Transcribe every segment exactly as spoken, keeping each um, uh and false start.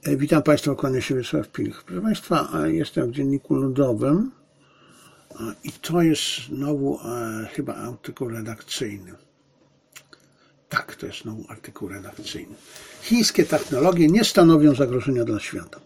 Witam Państwa, kłania się Wiesław Pilch. Proszę Państwa, jestem w Dzienniku Ludowym i to jest znowu chyba artykuł redakcyjny. Tak, to jest znowu artykuł redakcyjny. Chińskie technologie nie stanowią zagrożenia dla świata.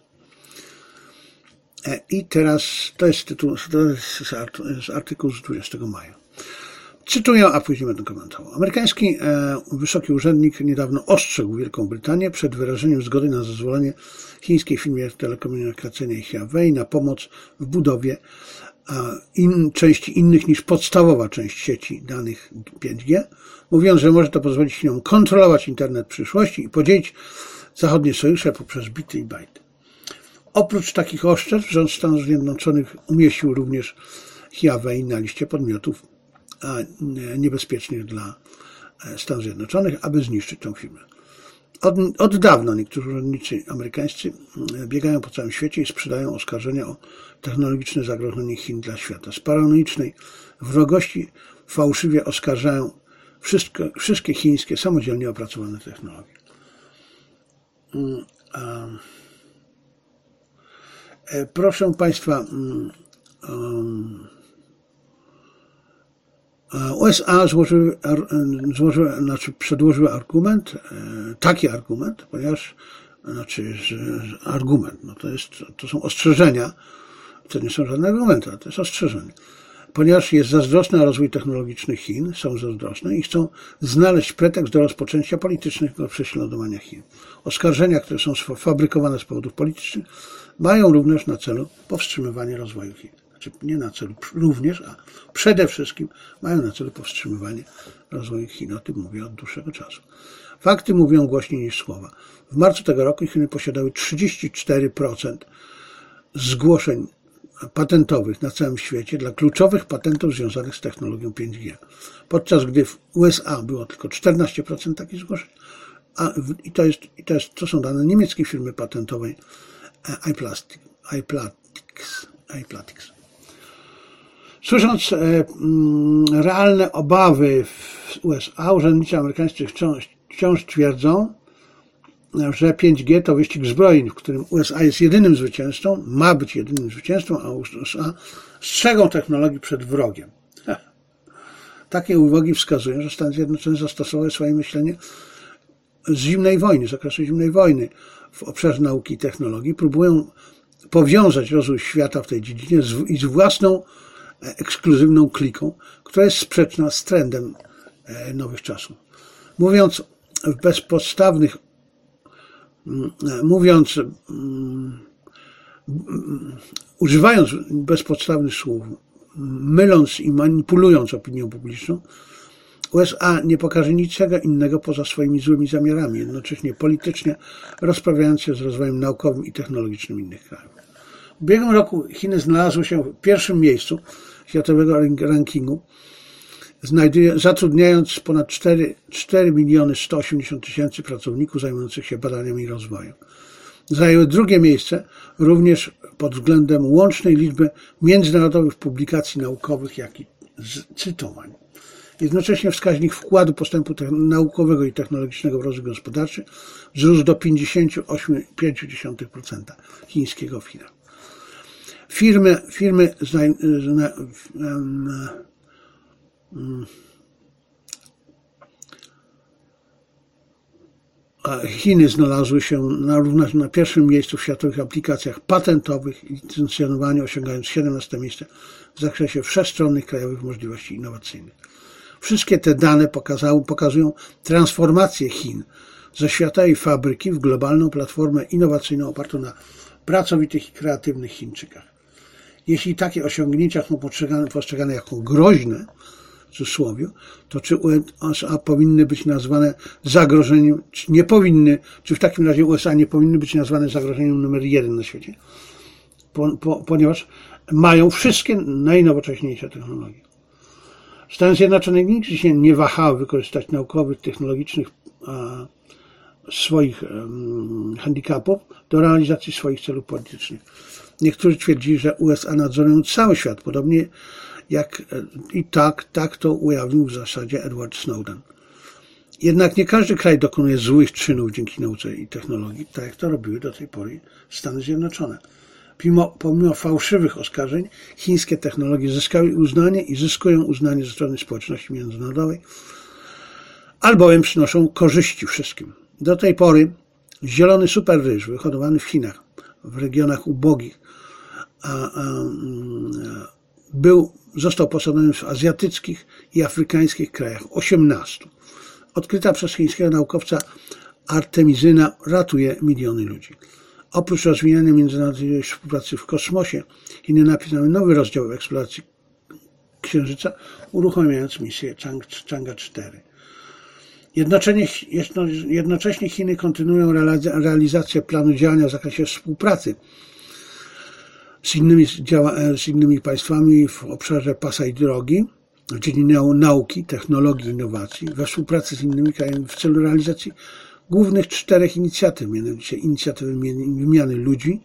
I teraz to jest tytuł, to jest artykuł z dwudziestego maja. Cytuję, a później będę komentował. Amerykański e, wysoki urzędnik niedawno ostrzegł Wielką Brytanię przed wyrażeniem zgody na zezwolenie chińskiej firmie telekomunikacyjnej Huawei na pomoc w budowie e, in, części innych niż podstawowa część sieci danych pięć G, mówiąc, że może to pozwolić Chinom kontrolować internet przyszłości i podzielić zachodnie sojusze poprzez bity i bajty. Oprócz takich oszczerstw rząd Stanów Zjednoczonych umieścił również Huawei na liście podmiotów niebezpiecznych dla Stanów Zjednoczonych, aby zniszczyć tę firmę. Od, od dawna niektórzy urzędnicy amerykańscy biegają po całym świecie i sprzedają oskarżenia o technologiczne zagrożenie Chin dla świata. Z paranoicznej wrogości fałszywie oskarżają wszystko, wszystkie chińskie, samodzielnie opracowane technologie. Proszę Państwa, U S A złożyły, złożyły, znaczy przedłożyły argument, taki argument, ponieważ, znaczy argument, no to jest, to są ostrzeżenia, to nie są żadne argumenty, ale to jest ostrzeżenie. Ponieważ jest zazdrosny o rozwój technologiczny Chin, są zazdrosne i chcą znaleźć pretekst do rozpoczęcia politycznego prześladowania Chin. Oskarżenia, które są fabrykowane z powodów politycznych, mają również na celu powstrzymywanie rozwoju Chin. Znaczy nie na celu również, a przede wszystkim mają na celu powstrzymywanie rozwoju Chin. O tym mówię od dłuższego czasu. Fakty mówią głośniej niż słowa. W marcu tego roku Chiny posiadały trzydzieści cztery procent zgłoszeń patentowych na całym świecie dla kluczowych patentów związanych z technologią pięć G. Podczas gdy w U S A było tylko czternaście procent takich zgłoszeń, a w, i, to jest, i to, jest, to są dane niemieckiej firmy patentowej iPlastics. iPlastics, iPlastics. Słysząc e, m, realne obawy w U S A, urzędnicy amerykańscy wciąż, wciąż twierdzą, że pięć G to wyścig zbrojeń, w którym U S A jest jedynym zwycięzcą, ma być jedynym zwycięzcą, a U S A strzegą technologii przed wrogiem. Takie uwagi wskazują, że Stany Zjednoczone zastosowały swoje myślenie z zimnej wojny, z okresu zimnej wojny w obszarze nauki i technologii, próbują powiązać rozwój świata w tej dziedzinie z, i z własną ekskluzywną kliką, która jest sprzeczna z trendem nowych czasów. Mówiąc w bezpodstawnych, mówiąc, używając bezpodstawnych słów, myląc i manipulując opinią publiczną, U S A nie pokaże niczego innego poza swoimi złymi zamiarami, jednocześnie politycznie rozprawiając się z rozwojem naukowym i technologicznym innych krajów. W ubiegłym roku Chiny znalazły się w pierwszym miejscu światowego rankingu, znajduje, zatrudniając ponad cztery miliony sto osiemdziesiąt tysięcy pracowników zajmujących się badaniami i rozwojem. Zajęły drugie miejsce również pod względem łącznej liczby międzynarodowych publikacji naukowych, jak i cytowań. Jednocześnie wskaźnik wkładu postępu naukowego i technologicznego w rozwój gospodarczy wzrósł do pięćdziesiąt osiem przecinek pięć procent chińskiego w Chinach. Firmy, firmy zna, zna, um, um, Chiny znalazły się na, również na pierwszym miejscu w światowych aplikacjach patentowych i licencjonowaniu, osiągając siedemnaste miejsce w zakresie wszechstronnych krajowych możliwości innowacyjnych. Wszystkie te dane pokazały, pokazują transformację Chin ze światowej fabryki w globalną platformę innowacyjną opartą na pracowitych i kreatywnych Chińczykach. Jeśli takie osiągnięcia są postrzegane, postrzegane jako groźne, w cudzysłowie, to czy U S A powinny być nazwane zagrożeniem, czy nie powinny, czy w takim razie U S A nie powinny być nazwane zagrożeniem numer jeden na świecie, po, po, ponieważ mają wszystkie najnowocześniejsze technologie. Stany Zjednoczone nigdy się nie wahały wykorzystać naukowych, technologicznych a, swoich um, handicapów do realizacji swoich celów politycznych. Niektórzy twierdzili, że U S A nadzorują cały świat, podobnie jak i tak, tak to ujawnił w zasadzie Edward Snowden. Jednak nie każdy kraj dokonuje złych czynów dzięki nauce i technologii, tak jak to robiły do tej pory Stany Zjednoczone. Pomimo, pomimo fałszywych oskarżeń, chińskie technologie zyskały uznanie i zyskują uznanie ze strony społeczności międzynarodowej, albowiem przynoszą korzyści wszystkim. Do tej pory zielony superryż wyhodowany w Chinach, w regionach ubogich, a, a, był, został posadzony w azjatyckich i afrykańskich krajach, osiemnastu. Odkryta przez chińskiego naukowca artemizyna ratuje miliony ludzi. Oprócz rozwijania międzynarodowej współpracy w kosmosie, Chiny napisały nowy rozdział w eksploracji Księżyca, uruchamiając misję Chang'e cztery. Jednocześnie, jednocześnie Chiny kontynuują realizację planu działania w zakresie współpracy z innymi, z innymi państwami w obszarze pasa i drogi, w dziedzinie nauki, technologii i innowacji, we współpracy z innymi krajami w celu realizacji głównych czterech inicjatyw, mianowicie inicjatywy wymiany ludzi,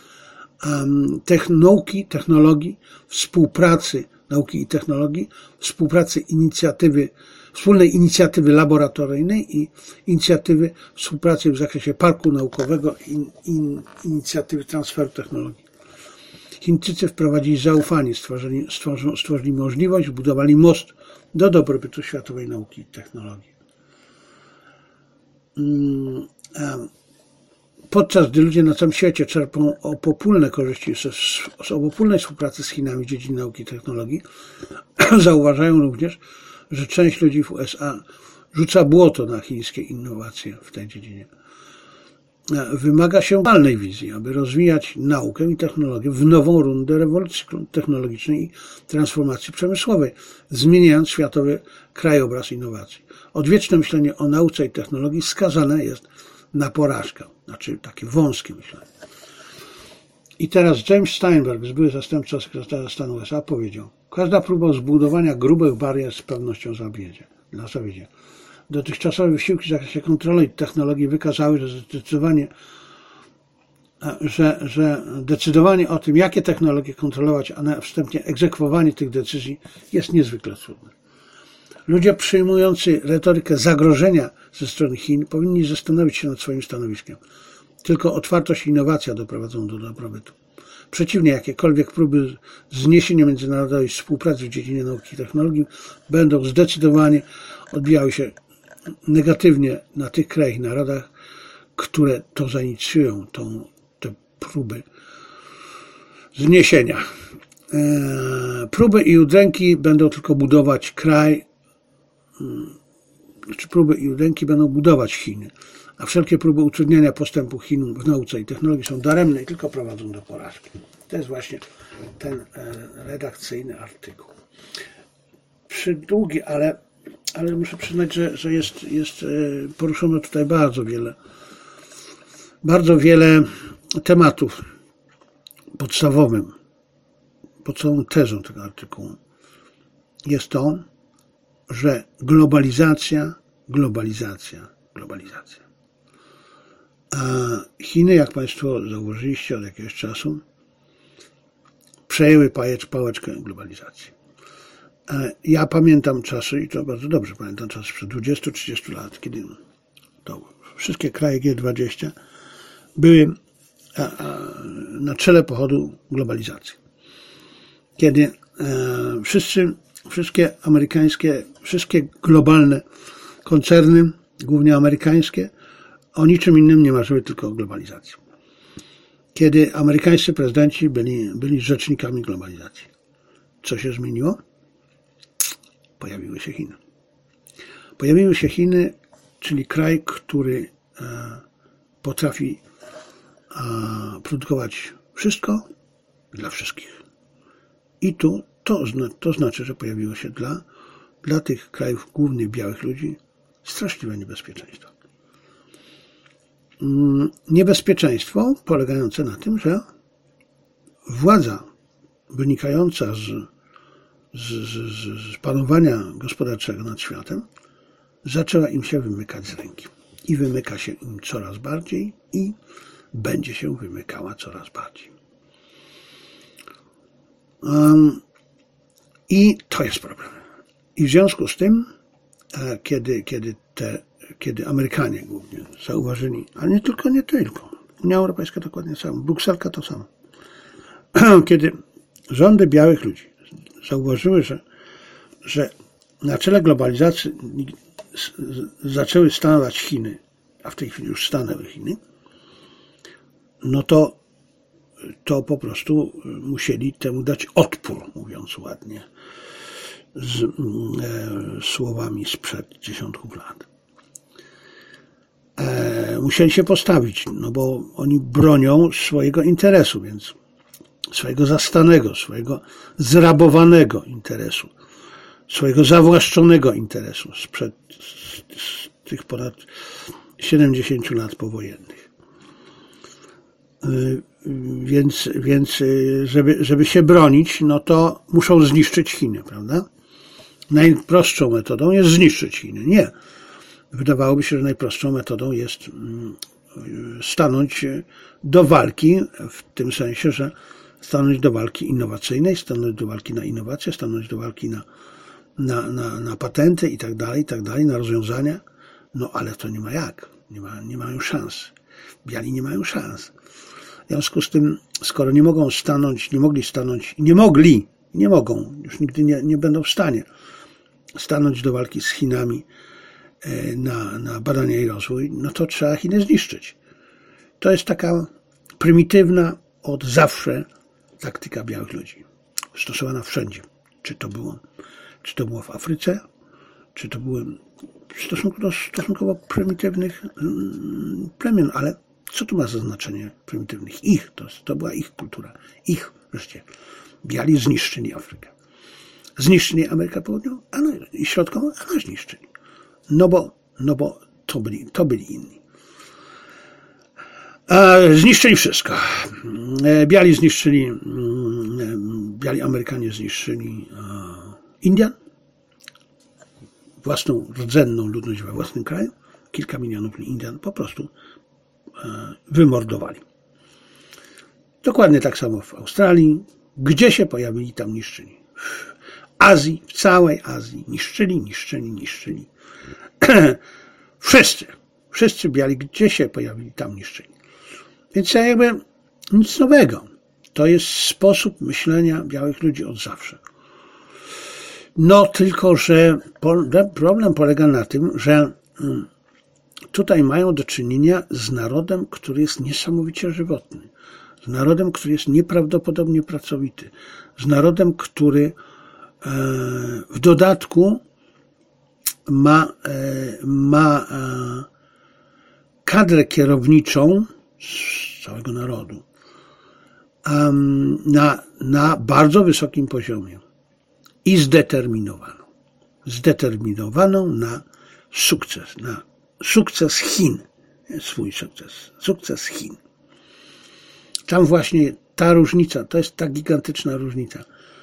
nauki, technologii, współpracy nauki i technologii, współpracy inicjatywy, wspólnej inicjatywy laboratoryjnej i inicjatywy współpracy w zakresie parku naukowego i in, inicjatywy transferu technologii. Chińczycy wprowadzili zaufanie, stworzyli, stworzyli, stworzyli możliwość, budowali most do dobrobytu światowej nauki i technologii. Podczas gdy ludzie na całym świecie czerpią obopólne korzyści z obopólnej współpracy z Chinami w dziedzinie nauki i technologii, zauważają również, że część ludzi w U S A rzuca błoto na chińskie innowacje w tej dziedzinie. Wymaga się globalnej wizji, aby rozwijać naukę i technologię w nową rundę rewolucji technologicznej i transformacji przemysłowej, zmieniając światowy krajobraz innowacji. Odwieczne myślenie o nauce i technologii skazane jest na porażkę, znaczy takie wąskie myślenie. I teraz James Steinberg, były zastępca sekretarza stanu U S A, powiedział: każda próba zbudowania grubych barier z pewnością zawiedzie. Dla zawiedzie. Dotychczasowe wysiłki w zakresie kontroli technologii wykazały, że zdecydowanie, że, że decydowanie o tym, jakie technologie kontrolować, a następnie egzekwowanie tych decyzji jest niezwykle trudne. Ludzie przyjmujący retorykę zagrożenia ze strony Chin powinni zastanowić się nad swoim stanowiskiem. Tylko otwartość i innowacja doprowadzą do dobrobytu. Przeciwnie, jakiekolwiek próby zniesienia międzynarodowej współpracy w dziedzinie nauki i technologii będą zdecydowanie odbijały się negatywnie na tych krajach i narodach, które to zainicjują, tą, te próby zniesienia. Eee, próby i udręki będą tylko budować kraj, czy próby i udręki będą budować Chiny, a wszelkie próby utrudniania postępu Chin w nauce i technologii są daremne i tylko prowadzą do porażki. To jest właśnie ten redakcyjny artykuł. Przydługi, ale, ale muszę przyznać, że, że jest, jest poruszono tutaj bardzo wiele, bardzo wiele tematów. Podstawowym, podstawową tezą tego artykułu jest to, że globalizacja, globalizacja, globalizacja. A Chiny, jak Państwo zauważyliście od jakiegoś czasu, przejęły pałeczkę globalizacji. Ja pamiętam czasy, i to bardzo dobrze pamiętam czasy sprzed dwudziestu trzydziestu lat, kiedy to wszystkie kraje G dwadzieścia były na czele pochodu globalizacji. Kiedy wszyscy, wszystkie amerykańskie, wszystkie globalne koncerny, głównie amerykańskie, o niczym innym nie marzyły, tylko o globalizacji. Kiedy amerykańscy prezydenci byli, byli rzecznikami globalizacji. Co się zmieniło? Pojawiły się Chiny. Pojawiły się Chiny, czyli kraj, który potrafi produkować wszystko dla wszystkich. I tu to, to znaczy, że pojawiło się dla, dla tych krajów głównych białych ludzi straszliwe niebezpieczeństwo. Niebezpieczeństwo polegające na tym, że władza wynikająca z, z, z, z panowania gospodarczego nad światem zaczęła im się wymykać z ręki. I wymyka się im coraz bardziej i będzie się wymykała coraz bardziej. Um, I to jest problem. I w związku z tym kiedy, kiedy, te, kiedy Amerykanie głównie zauważyli, ale nie tylko, nie tylko. Unia Europejska dokładnie samo, Brukselka to samo. Kiedy rządy białych ludzi zauważyły, że, że na czele globalizacji zaczęły stanować Chiny, a w tej chwili już stanęły Chiny, no to, to po prostu musieli temu dać odpór, mówiąc ładnie, z e, słowami sprzed dziesiątków lat. E, musieli się postawić, no bo oni bronią swojego interesu, więc swojego zastanego, swojego zrabowanego interesu, swojego zawłaszczonego interesu sprzed z tych ponad siedemdziesięciu lat powojennych. Więc, więc żeby, żeby się bronić, no to muszą zniszczyć Chiny, prawda? Najprostszą metodą jest zniszczyć Chiny. Nie. Wydawałoby się, że najprostszą metodą jest stanąć do walki w tym sensie, że stanąć do walki innowacyjnej, stanąć do walki na innowacje, stanąć do walki na, na, na, na patenty i tak dalej, i tak dalej, na rozwiązania. No ale to nie ma jak. Nie, ma, nie mają szans. Biali nie mają szans. W związku z tym, skoro nie mogą stanąć, nie mogli stanąć, nie mogli, nie mogą, już nigdy nie, nie będą w stanie stanąć do walki z Chinami na, na badania i rozwój, no to trzeba Chiny zniszczyć. To jest taka prymitywna od zawsze taktyka białych ludzi. Stosowana wszędzie. Czy to było, czy to było w Afryce, czy to było w stosunku do stosunkowo prymitywnych plemion, ale co tu ma za znaczenie prymitywnych? Ich, to, to była ich kultura, ich życie. Biali zniszczyli Afrykę. Zniszczyli Amerykę Południową a no, i Środkową, a no zniszczyli. No bo, no bo to byli, to byli inni. E, zniszczyli wszystko. E, biali zniszczyli, e, biali Amerykanie zniszczyli e, Indian, własną rdzenną ludność we własnym kraju. Kilka milionów Indian po prostu e, wymordowali. Dokładnie tak samo w Australii. Gdzie się pojawili, tam niszczyli. W Azji, w całej Azji niszczyli, niszczyli, niszczyli. Wszyscy, wszyscy biali, gdzie się pojawili, tam niszczyli. Więc jakby nic nowego. To jest sposób myślenia białych ludzi od zawsze. No tylko, że problem polega na tym, że tutaj mają do czynienia z narodem, który jest niesamowicie żywotny. Z narodem, który jest nieprawdopodobnie pracowity. Z narodem, który w dodatku ma, ma kadrę kierowniczą z całego narodu na, na bardzo wysokim poziomie i zdeterminowaną. Zdeterminowaną na sukces, na sukces Chin. Swój sukces. Sukces Chin. Tam właśnie ta różnica, to jest ta gigantyczna różnica.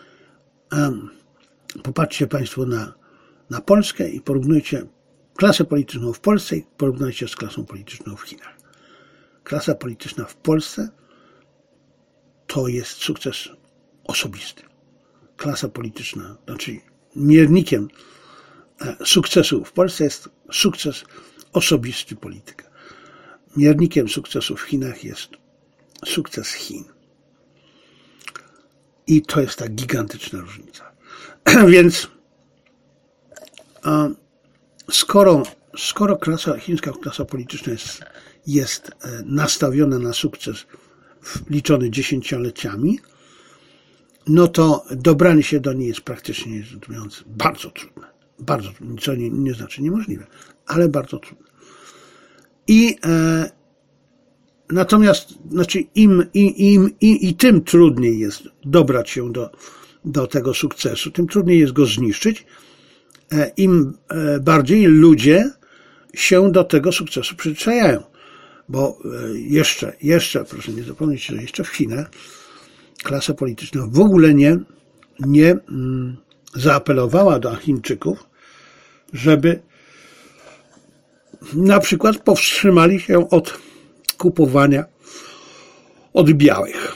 Popatrzcie Państwo na, na Polskę i porównujcie klasę polityczną w Polsce i porównajcie z klasą polityczną w Chinach. Klasa polityczna w Polsce to jest sukces osobisty. Klasa polityczna, znaczy miernikiem sukcesu w Polsce jest sukces osobisty polityka. Miernikiem sukcesu w Chinach jest sukces Chin. I to jest ta gigantyczna różnica. Więc skoro, skoro klasa, chińska klasa polityczna jest, jest nastawiona na sukces liczony dziesięcioleciami, no to dobranie się do niej jest praktycznie rzecz biorąc bardzo trudne. Bardzo trudne, co nie, nie znaczy niemożliwe, ale bardzo trudne. I e, natomiast znaczy im, i, im, i, i tym trudniej jest dobrać się do, do tego sukcesu, tym trudniej jest go zniszczyć, e, im e, bardziej ludzie się do tego sukcesu przyzwyczajają. Bo e, jeszcze, jeszcze, proszę nie zapomnieć, że jeszcze w Chinach klasa polityczna w ogóle nie, nie mm, zaapelowała do Chińczyków, żeby na przykład powstrzymali się od kupowania od białych.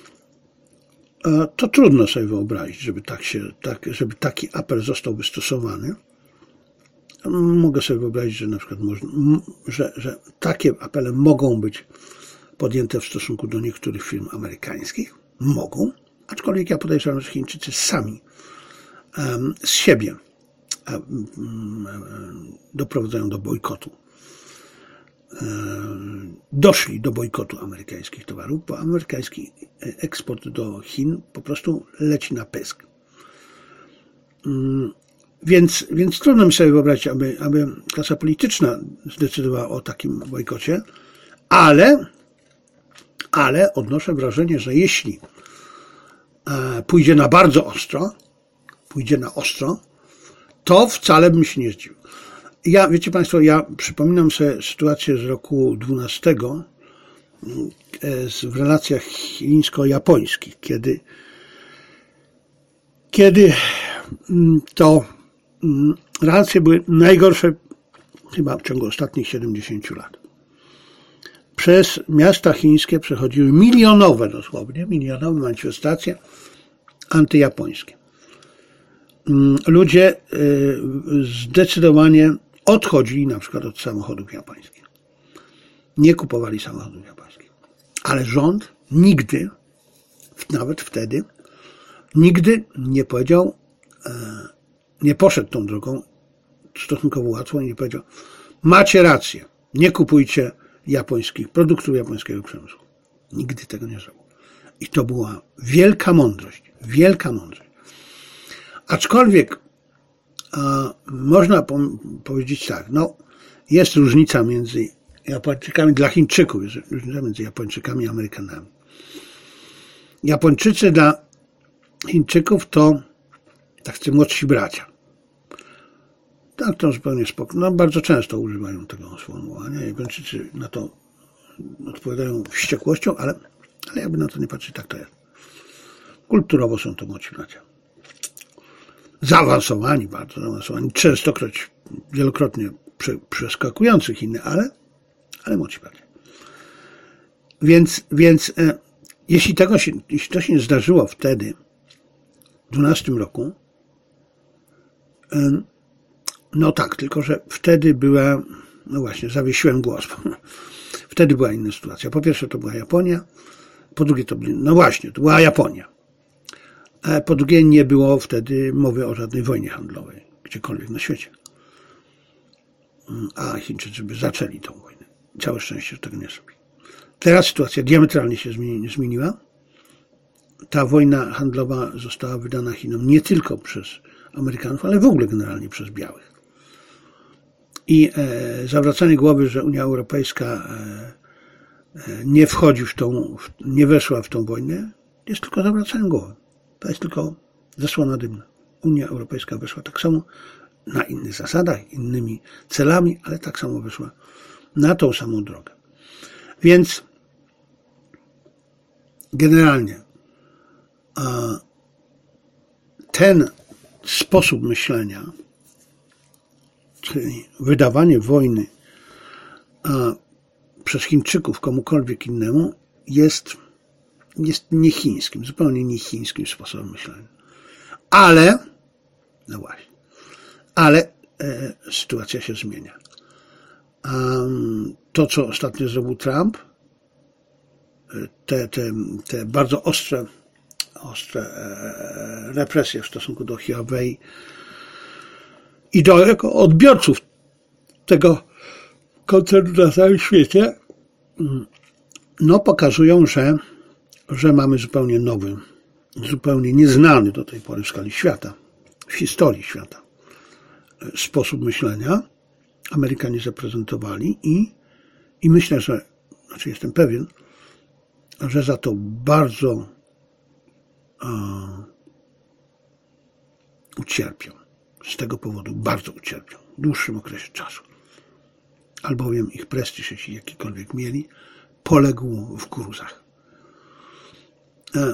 To trudno sobie wyobrazić, żeby, tak się, tak, żeby taki apel został wystosowany. Mogę sobie wyobrazić, że na przykład można, że, że takie apele mogą być podjęte w stosunku do niektórych firm amerykańskich. Mogą, aczkolwiek ja podejrzewam, że Chińczycy sami um, z siebie um, doprowadzają do bojkotu. Um, doszli do bojkotu amerykańskich towarów, bo amerykański eksport do Chin po prostu leci na pysk. Um, Więc, więc trudno mi sobie wyobrazić, aby, aby klasa polityczna zdecydowała o takim bojkocie, ale, ale odnoszę wrażenie, że jeśli pójdzie na bardzo ostro, pójdzie na ostro, to wcale bym się nie zdziwił. Ja, wiecie Państwo, ja przypominam sobie sytuację z roku dwunastego w relacjach chińsko-japońskich, kiedy, kiedy to relacje były najgorsze chyba w ciągu ostatnich siedemdziesięciu lat. Przez miasta chińskie przechodziły milionowe, dosłownie, milionowe manifestacje antyjapońskie. Ludzie zdecydowanie odchodzili na przykład od samochodów japońskich. Nie kupowali samochodów japońskich. Ale rząd nigdy, nawet wtedy, nigdy nie powiedział, nie poszedł tą drogą stosunkowo łatwo i nie powiedział: macie rację, nie kupujcie japońskich produktów japońskiego przemysłu. Nigdy tego nie zrobił. I to była wielka mądrość, wielka mądrość. Aczkolwiek a, można po, powiedzieć tak, no jest różnica między Japończykami, dla Chińczyków jest różnica między Japończykami i Amerykanami. Japończycy dla Chińczyków to tak ci młodsi bracia. Tak, to zupełnie spokojnie. No, bardzo często używają tego sformułowania. Japończycy na to odpowiadają wściekłością, ale, ale jakby na to nie patrzeć, tak to jest. Kulturowo są to młodsi bracia. Zaawansowani, bardzo zaawansowani, częstokroć, wielokrotnie przeskakujących inne, ale, ale młodsi bracia. Więc, więc e, jeśli, tego się, jeśli to się nie zdarzyło wtedy, w dwunastym roku, e, no tak, tylko że wtedy była, no właśnie, zawiesiłem głos. Wtedy była inna sytuacja. Po pierwsze to była Japonia, po drugie to była, no właśnie, to była Japonia. A po drugie nie było wtedy mowy o żadnej wojnie handlowej, gdziekolwiek na świecie. A Chińczycy by zaczęli tą wojnę. Całe szczęście, że tego nie zrobili. Teraz sytuacja diametralnie się zmieniła. Ta wojna handlowa została wydana Chinom nie tylko przez Amerykanów, ale w ogóle generalnie przez białych. I e, zawracanie głowy, że Unia Europejska e, e, nie wchodzi w tą, w, nie weszła w tą wojnę, jest tylko zawracaniem głowy. To jest tylko zasłona dymna. Unia Europejska weszła tak samo na innych zasadach, innymi celami, ale tak samo weszła na tą samą drogę. Więc generalnie a, ten sposób myślenia, czyli wydawanie wojny a, przez Chińczyków komukolwiek innemu, jest, jest niechińskim, zupełnie niechińskim sposobem myślenia. Ale, no właśnie, ale e, sytuacja się zmienia. Um, to, co ostatnio zrobił Trump, te, te, te bardzo ostre, ostre e, represje w stosunku do Huawei i do jako odbiorców tego koncernu na całym świecie, no pokazują, że, że mamy zupełnie nowy, zupełnie nieznany do tej pory w skali świata, w historii świata sposób myślenia. Amerykanie zaprezentowali i, i myślę, że, znaczy jestem pewien, że za to bardzo uh, ucierpią. Z tego powodu bardzo ucierpią w dłuższym okresie czasu. Albowiem ich prestiż, jeśli jakikolwiek mieli, poległ w gruzach. Uh,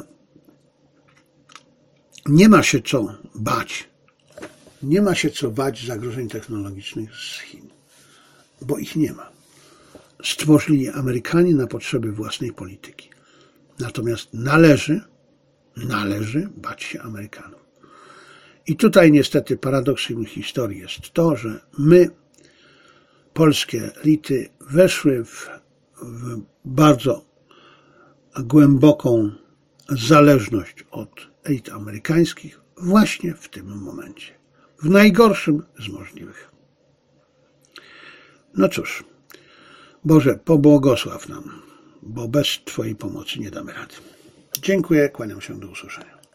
nie ma się co bać. Nie ma się co bać zagrożeń technologicznych z Chin, bo ich nie ma. Stworzyli je Amerykanie na potrzeby własnej polityki. Natomiast należy, należy bać się Amerykanów. I tutaj niestety paradoksem historii jest to, że my, polskie elity, weszły w, w bardzo głęboką zależność od elit amerykańskich właśnie w tym momencie. W najgorszym z możliwych. No cóż, Boże, pobłogosław nam, bo bez Twojej pomocy nie damy rady. Dziękuję, kłaniam się, do usłyszenia.